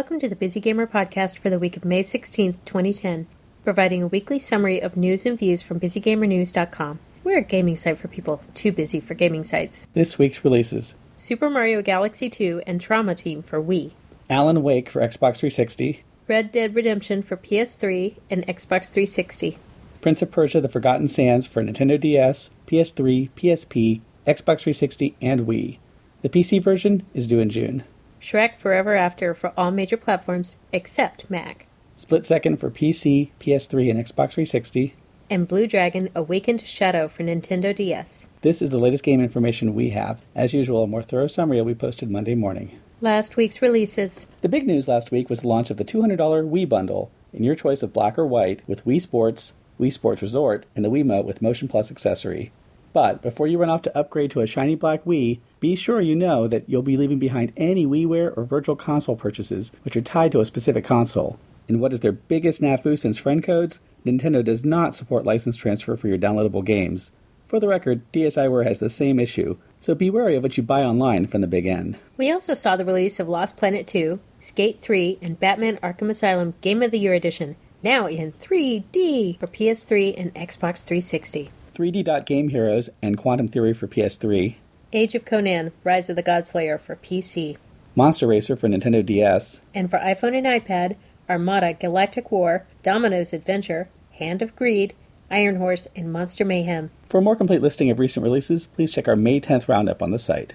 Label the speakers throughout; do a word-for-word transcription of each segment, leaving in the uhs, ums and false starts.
Speaker 1: Welcome to the Busy Gamer podcast for the week of May sixteenth, twenty ten, providing a weekly summary of news and views from busy gamer news dot com. We're a gaming site for people too busy for gaming sites.
Speaker 2: This week's releases:
Speaker 1: Super Mario Galaxy two and Trauma Team for Wii,
Speaker 2: Alan Wake for Xbox three sixty,
Speaker 1: Red Dead Redemption for P S three and Xbox three sixty,
Speaker 2: Prince of Persia: The Forgotten Sands for Nintendo D S, P S three, P S P, Xbox three sixty, and Wii. The P C version is due in June.
Speaker 1: Shrek Forever After for all major platforms except Mac,
Speaker 2: Split Second for P C, P S three, and Xbox three sixty,
Speaker 1: and Blue Dragon Awakened Shadow for Nintendo D S.
Speaker 2: This is the latest game information we have. As usual, a more thorough summary will be posted Monday morning.
Speaker 1: Last week's releases.
Speaker 2: The big news last week was the launch of the two hundred dollars Wii bundle, in your choice of black or white, with Wii Sports, Wii Sports Resort, and the Wiimote with Motion Plus accessory. But before you run off to upgrade to a shiny black Wii, be sure you know that you'll be leaving behind any WiiWare or Virtual Console purchases which are tied to a specific console. In what is their biggest snafu since friend codes, Nintendo does not support license transfer for your downloadable games. For the record, DSiWare has the same issue, so be wary of what you buy online from the big N.
Speaker 1: We also saw the release of Lost Planet two, Skate three, and Batman Arkham Asylum Game of the Year Edition, now in three D for P S three and Xbox three sixty.
Speaker 2: three D Dot Game Heroes and Quantum Theory for P S three,
Speaker 1: Age of Conan, Rise of the Godslayer for P C,
Speaker 2: Monster Racer for Nintendo D S,
Speaker 1: and for iPhone and iPad, Armada Galactic War, Domino's Adventure, Hand of Greed, Iron Horse, and Monster Mayhem.
Speaker 2: For a more complete listing of recent releases, please check our May tenth roundup on the site.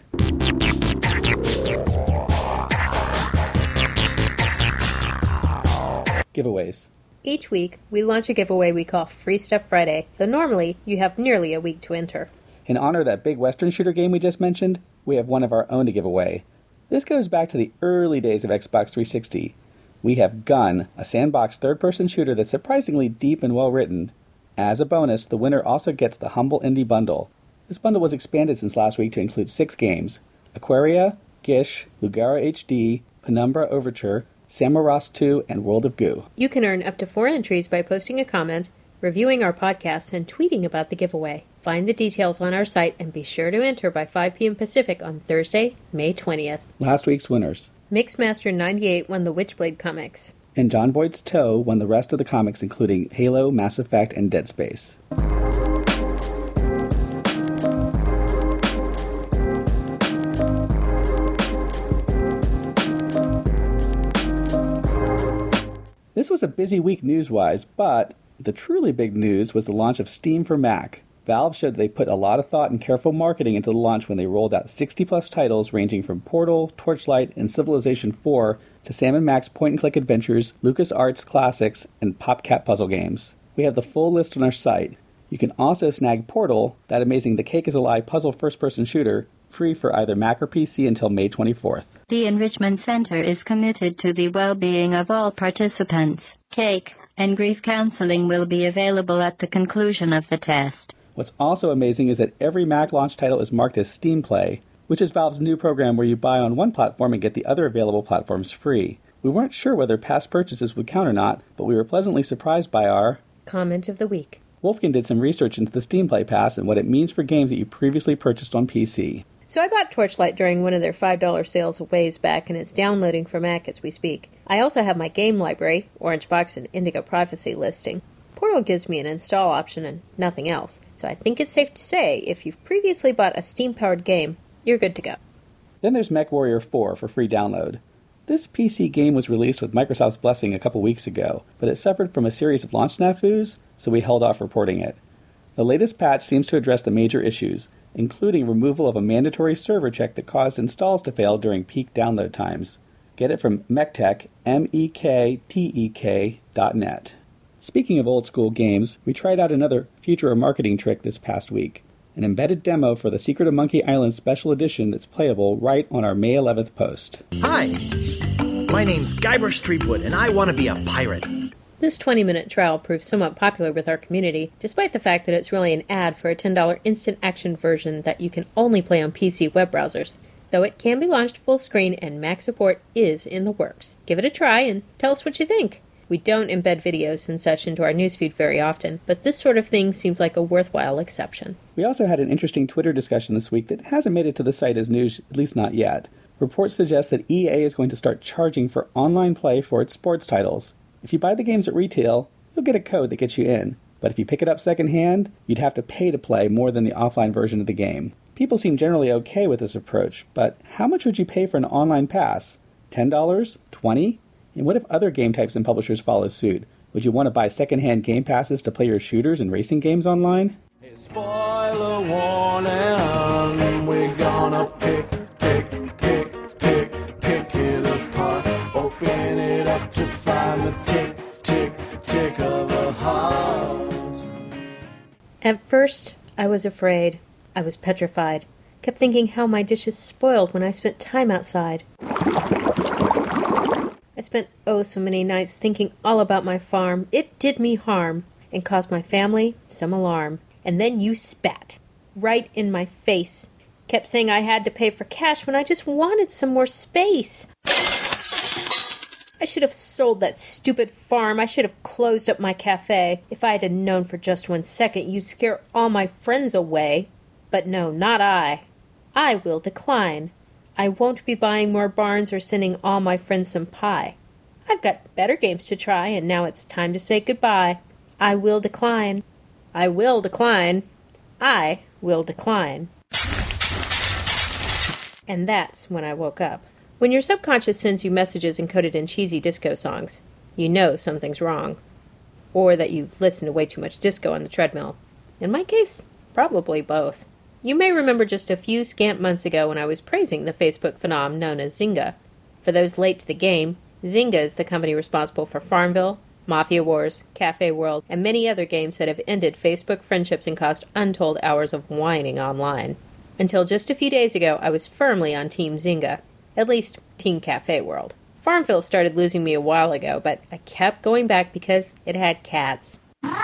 Speaker 2: Giveaways.
Speaker 1: Each week, we launch a giveaway we call Free Stuff Friday, though normally you have nearly a week to enter.
Speaker 2: In honor of that big Western shooter game we just mentioned, we have one of our own to give away. This goes back to the early days of Xbox three sixty. We have Gun, a sandbox third-person shooter that's surprisingly deep and well-written. As a bonus, the winner also gets the Humble Indie Bundle. This bundle was expanded since last week to include six games: Aquaria, Gish, Lugara H D, Penumbra Overture, Samorost two, and World of Goo.
Speaker 1: You can earn up to four entries by posting a comment, reviewing our podcast, and tweeting about the giveaway. Find the details on our site and be sure to enter by five p.m. Pacific on Thursday, May twentieth.
Speaker 2: Last week's winners.
Speaker 1: Mixmaster ninety-eight won the Witchblade comics.
Speaker 2: And John Voight's Toe won the rest of the comics, including Halo, Mass Effect, and Dead Space. This was a busy week news-wise, but the truly big news was the launch of Steam for Mac. Valve showed that they put a lot of thought and careful marketing into the launch when they rolled out sixty-plus titles ranging from Portal, Torchlight, and Civilization four to Sam and Max point-and-click adventures, LucasArts classics, and PopCap puzzle games. We have the full list on our site. You can also snag Portal, that amazing The Cake is a Lie puzzle first-person shooter, free for either Mac or P C until May twenty-fourth.
Speaker 3: The Enrichment Center is committed to the well-being of all participants. Cake and grief counseling will be available at the conclusion of the test.
Speaker 2: What's also amazing is that every Mac launch title is marked as Steam Play, which is Valve's new program where you buy on one platform and get the other available platforms free. We weren't sure whether past purchases would count or not, but we were pleasantly surprised by our
Speaker 1: Comment of the Week.
Speaker 2: Wolfkin did some research into the Steam Play Pass and what it means for games that you previously purchased on P C.
Speaker 1: So I bought Torchlight during one of their five dollars sales a ways back, and it's downloading for Mac as we speak. I also have my game library, Orange Box and Indigo Prophecy listing. Portal gives me an install option and nothing else, so I think it's safe to say if you've previously bought a Steam-powered game, you're good to go.
Speaker 2: Then there's MechWarrior four for free download. This P C game was released with Microsoft's blessing a couple weeks ago, but it suffered from a series of launch snafus, so we held off reporting it. The latest patch seems to address the major issues, including removal of a mandatory server check that caused installs to fail during peak download times. Get it from MekTek, M E K T E K dot net. Speaking of old-school games, we tried out another future marketing trick this past week, an embedded demo for the Secret of Monkey Island Special Edition that's playable right on our May eleventh post.
Speaker 4: Hi, my name's Guybrush Threepwood, and I want to be a pirate.
Speaker 1: This twenty-minute trial proved somewhat popular with our community, despite the fact that it's really an ad for a ten dollars instant action version that you can only play on P C web browsers, though it can be launched full screen and Mac support is in the works. Give it a try and tell us what you think. We don't embed videos and such into our newsfeed very often, but this sort of thing seems like a worthwhile exception.
Speaker 2: We also had an interesting Twitter discussion this week that hasn't made it to the site as news, at least not yet. Reports suggest that E A is going to start charging for online play for its sports titles. If you buy the games at retail, you'll get a code that gets you in. But if you pick it up secondhand, you'd have to pay to play more than the offline version of the game. People seem generally okay with this approach, but how much would you pay for an online pass? ten dollars? twenty dollars? And what if other game types and publishers follow suit? Would you want to buy secondhand game passes to play your shooters and racing games online?
Speaker 5: Hey, spoiler warning, we're gonna pick, pick, pick, pick, pick it apart. Open it up to find the tick, tick, tick of a heart.
Speaker 1: At first, I was afraid. I was petrified. Kept thinking how my dishes spoiled when I spent time outside. I spent oh so many nights thinking all about my farm. It did me harm and caused my family some alarm. And then you spat right in my face. Kept saying I had to pay for cash when I just wanted some more space. I should have sold that stupid farm. I should have closed up my cafe. If I had known for just one second you'd scare all my friends away. But no, not I. I will decline. I won't be buying more barns or sending all my friends some pie. I've got better games to try, and now it's time to say goodbye. I will decline. I will decline. I will decline. And that's when I woke up. When your subconscious sends you messages encoded in cheesy disco songs, you know something's wrong. Or that you listen to way too much disco on the treadmill. In my case, probably both. You may remember just a few scant months ago when I was praising the Facebook phenom known as Zynga. For those late to the game, Zynga is the company responsible for Farmville, Mafia Wars, Cafe World, and many other games that have ended Facebook friendships and caused untold hours of whining online. Until just a few days ago, I was firmly on Team Zynga. At least, Team Cafe World. Farmville started losing me a while ago, but I kept going back because it had cats.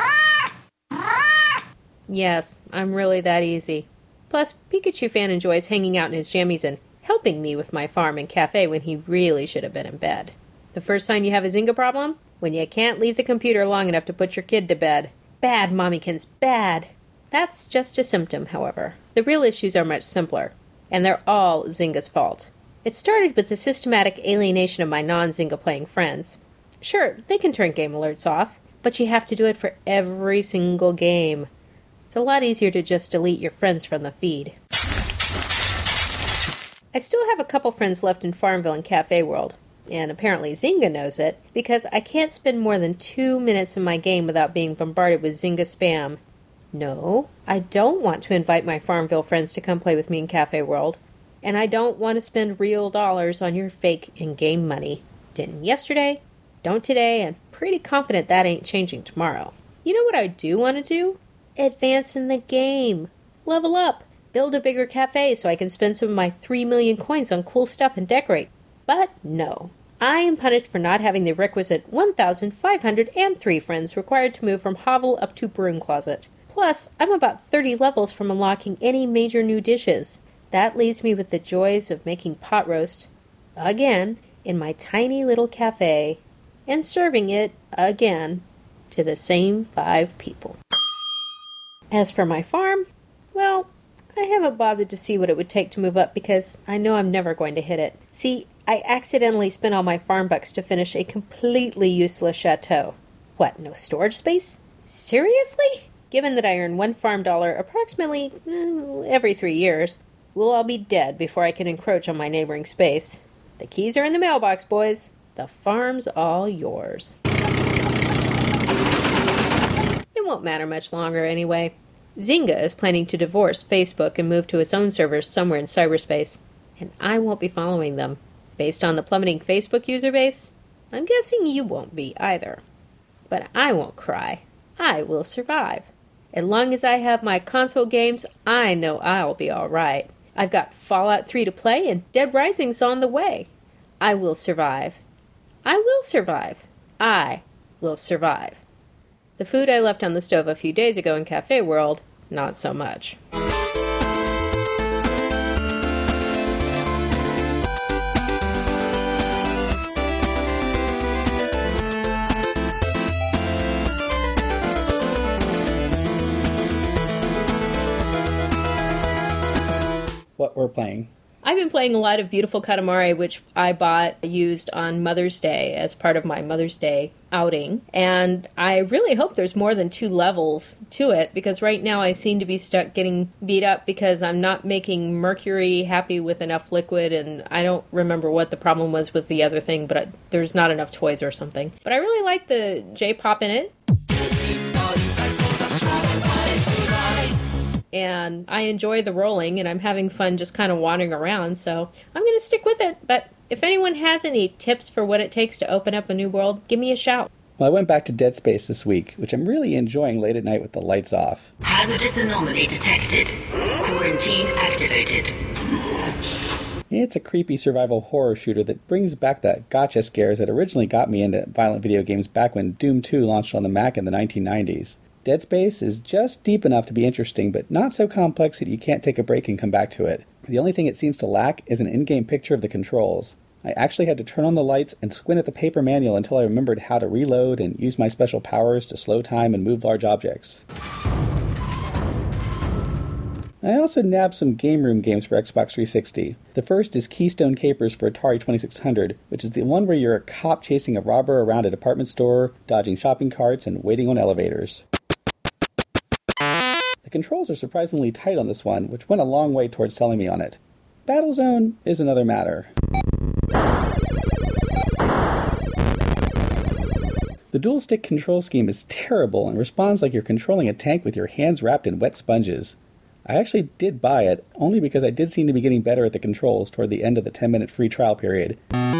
Speaker 1: Yes, I'm really that easy. Plus, Pikachu fan enjoys hanging out in his jammies and helping me with my farm and cafe when he really should have been in bed. The first sign you have a Zynga problem? When you can't leave the computer long enough to put your kid to bed. Bad, Mommykins, bad. That's just a symptom, however. The real issues are much simpler, and they're all Zynga's fault. It started with the systematic alienation of my non-Zynga playing friends. Sure, they can turn game alerts off, but you have to do it for every single game. It's a lot easier to just delete your friends from the feed. I still have a couple friends left in Farmville and Cafe World, and apparently Zynga knows it, because I can't spend more than two minutes in my game without being bombarded with Zynga spam. No, I don't want to invite my Farmville friends to come play with me in Cafe World, and I don't want to spend real dollars on your fake in-game money. Didn't yesterday, don't today, and pretty confident that ain't changing tomorrow. You know what I do want to do? Advance in the game. Level up. Build a bigger cafe so I can spend some of my three million coins on cool stuff and decorate. But no. I am punished for not having the requisite one thousand five hundred three friends required to move from hovel up to broom closet. Plus, I'm about thirty levels from unlocking any major new dishes. That leaves me with the joys of making pot roast, again, in my tiny little cafe, and serving it, again, to the same five people. As for my farm, well, I haven't bothered to see what it would take to move up because I know I'm never going to hit it. See, I accidentally spent all my farm bucks to finish a completely useless chateau. What, no storage space? Seriously? Given that I earn one farm dollar approximately eh, every three years, we'll all be dead before I can encroach on my neighboring space. The keys are in the mailbox, boys. The farm's all yours. It won't matter much longer anyway. Zynga is planning to divorce Facebook and move to its own servers somewhere in cyberspace, and I won't be following them. Based on the plummeting Facebook user base, I'm guessing you won't be either. But I won't cry. I will survive. As long as I have my console games, I know I'll be alright. I've got Fallout three to play and Dead Rising's on the way. I will survive. I will survive. I will survive. The food I left on the stove a few days ago in Cafe World, not so much.
Speaker 2: What we're playing.
Speaker 1: I've been playing a lot of Beautiful Katamari, which I bought used on Mother's Day as part of my Mother's Day outing. And I really hope there's more than two levels to it, because right now I seem to be stuck getting beat up because I'm not making Mercury happy with enough liquid, and I don't remember what the problem was with the other thing, but I, there's not enough toys or something. But I really like the J-pop in it. And I enjoy the rolling, and I'm having fun just kind of wandering around, so I'm going to stick with it. But if anyone has any tips for what it takes to open up a new world, give me a shout.
Speaker 2: Well, I went back to Dead Space this week, which I'm really enjoying late at night with the lights off.
Speaker 6: Hazardous anomaly detected. Quarantine activated.
Speaker 2: It's a creepy survival horror shooter that brings back the gotcha scares that originally got me into violent video games back when Doom two launched on the Mac in the nineteen nineties. Dead Space is just deep enough to be interesting, but not so complex that you can't take a break and come back to it. The only thing it seems to lack is an in-game picture of the controls. I actually had to turn on the lights and squint at the paper manual until I remembered how to reload and use my special powers to slow time and move large objects. I also nabbed some Game Room games for Xbox three sixty. The first is Keystone Capers for Atari twenty-six hundred, which is the one where you're a cop chasing a robber around a department store, dodging shopping carts, and waiting on elevators. The controls are surprisingly tight on this one, which went a long way towards selling me on it. Battlezone is another matter. The dual-stick control scheme is terrible and responds like you're controlling a tank with your hands wrapped in wet sponges. I actually did buy it, only because I did seem to be getting better at the controls toward the end of the ten-minute free trial period.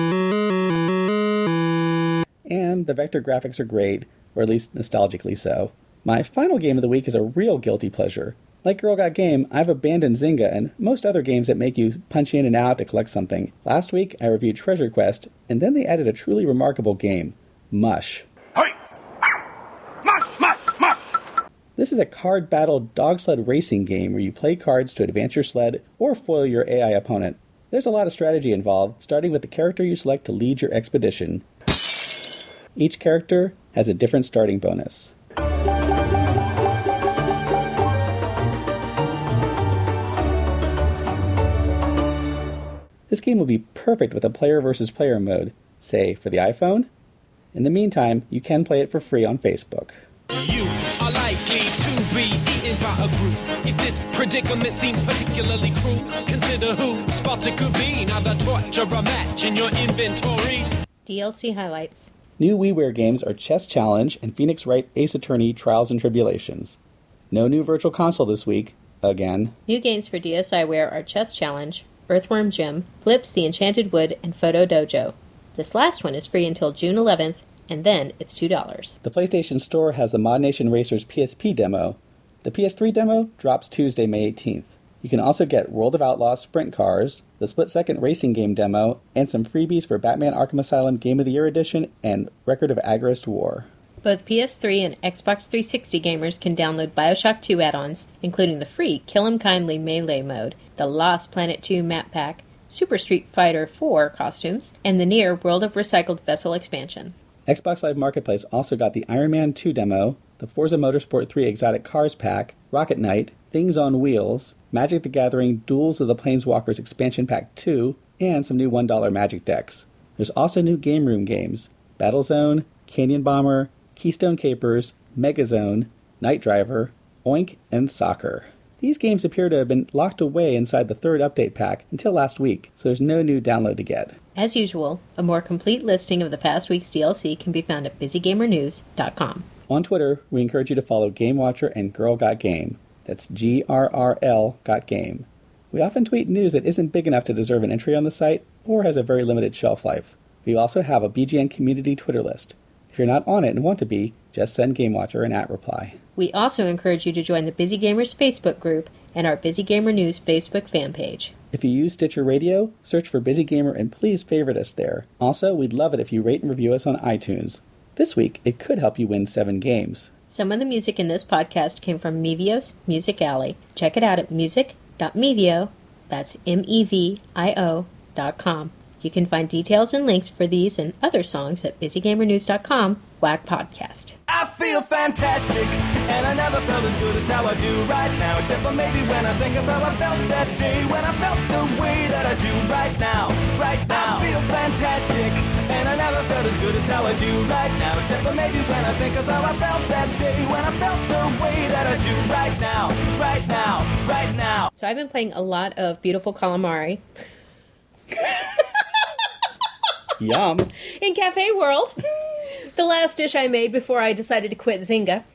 Speaker 2: And the vector graphics are great, or at least nostalgically so. My final game of the week is a real guilty pleasure. Like Girl Got Game, I've abandoned Zynga and most other games that make you punch in and out to collect something. Last week, I reviewed Treasure Quest, and then they added a truly remarkable game, Mush.
Speaker 7: Hey! Mush! Mush! Mush!
Speaker 2: This is a card-battled dog sled racing game where you play cards to advance your sled or foil your A I opponent. There's a lot of strategy involved, starting with the character you select to lead your expedition. Each character has a different starting bonus. This game will be perfect with a player versus player mode, say, for the iPhone. In the meantime, you can play it for free on Facebook.
Speaker 8: You are likely to be eaten by a group. If this predicament seems particularly cruel, consider whose fault it could be. Now the torture a match in your inventory.
Speaker 1: D L C highlights.
Speaker 2: New WiiWare games are Chess Challenge and Phoenix Wright Ace Attorney Trials and Tribulations. No new Virtual Console this week, again.
Speaker 1: New games for DSiWare are Chess Challenge, Earthworm Jim, Flips the Enchanted Wood, and Photo Dojo. This last one is free until June eleventh, and then it's two dollars.
Speaker 2: The PlayStation Store has the Mod Nation Racers P S P demo. The P S three demo drops Tuesday, May eighteenth. You can also get World of Outlaws Sprint Cars, the split-second racing game demo, and some freebies for Batman Arkham Asylum Game of the Year Edition and Record of Agarest War.
Speaker 1: Both P S three and Xbox three sixty gamers can download BioShock two add-ons, including the free Kill 'Em Kindly Melee mode, the Lost Planet two map pack, Super Street Fighter four costumes, and the Nier World of Recycled Vessel expansion.
Speaker 2: Xbox Live Marketplace also got the Iron Man two demo, the Forza Motorsport three Exotic Cars pack, Rocket Knight, Things on Wheels, Magic the Gathering Duels of the Planeswalkers expansion pack two, and some new one dollar Magic decks. There's also new Game Room games, Battlezone, Canyon Bomber, Keystone Capers, Megazone, Night Driver, Oink, and Soccer. These games appear to have been locked away inside the third update pack until last week, so there's no new download to get.
Speaker 1: As usual, a more complete listing of the past week's D L C can be found at busy gamer news dot com.
Speaker 2: On Twitter, we encourage you to follow Game Watcher and Girl Got Game. That's G R R L got game. We often tweet news that isn't big enough to deserve an entry on the site or has a very limited shelf life. We also have a B G N community Twitter list. If you're not on it and want to be, just send Game Watcher an at reply.
Speaker 1: We also encourage you to join the Busy Gamers Facebook group and our Busy Gamer News Facebook fan page.
Speaker 2: If you use Stitcher Radio, search for Busy Gamer and please favorite us there. Also, we'd love it if you rate and review us on iTunes. This week, it could help you win seven games.
Speaker 1: Some of the music in this podcast came from Mevio's Music Alley. Check it out at music dot mevio, that's M E V I O, dot com. You can find details and links for these and other songs at busy gamer news dot com, Whack Podcast.
Speaker 5: I feel
Speaker 9: feel fantastic, and I never felt as good as how I do right now, except for maybe when I think of how I felt that day, when I felt the way that I do right now, right now. I feel fantastic, and I never felt as good as how I do right now, except for maybe when I think of how I felt that day, when I felt the way that I do right now, right now, right now.
Speaker 1: So I've been playing a lot of Beautiful Calamari.
Speaker 2: Yum.
Speaker 1: In Cafe World. The last dish I made before I decided to quit Zynga.